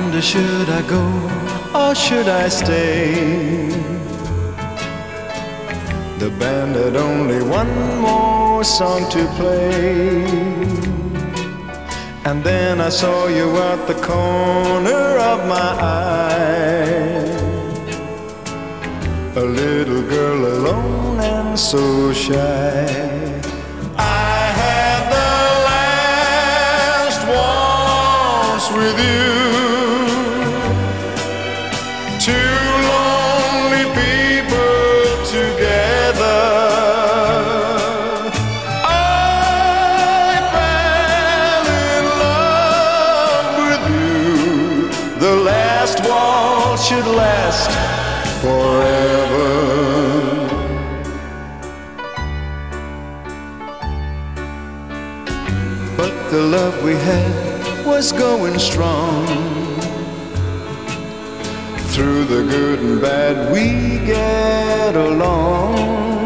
wonder, should I go or should I stay? The band had only one more song to play, and then I saw you at the corner of my eye, a little girl alone and so shy. I had the last waltz with you, two lonely people together. I fell in love with you. The last waltz should last forever. But the love we had was going strong. Through the good and bad we get along.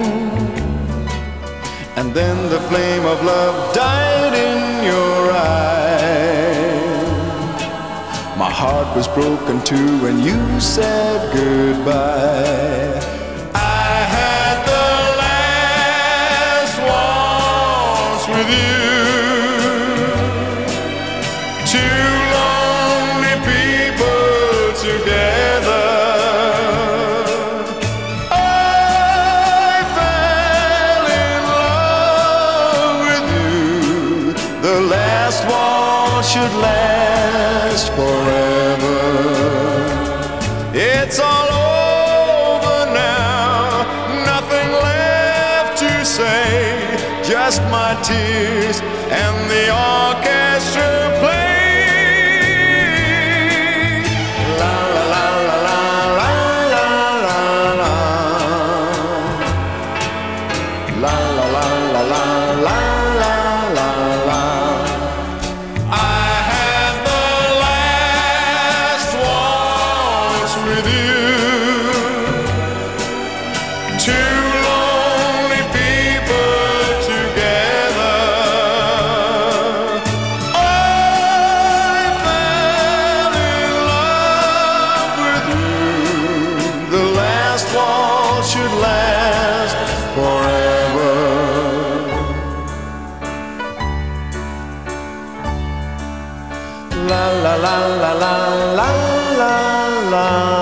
And then the flame of love died in your eyes. My heart was broken too when you said goodbye. I had the last waltz with you, two lonely people together. I fell in love with you. The last waltz should last forever. It's all over now, nothing left to say, just my tears and the orchestra play. La la la la la la la la. La la la la la la la la la. I had the last waltz with you, two lonely people together. I fell in love with you. The last waltz should last forever. La la la la la la la la.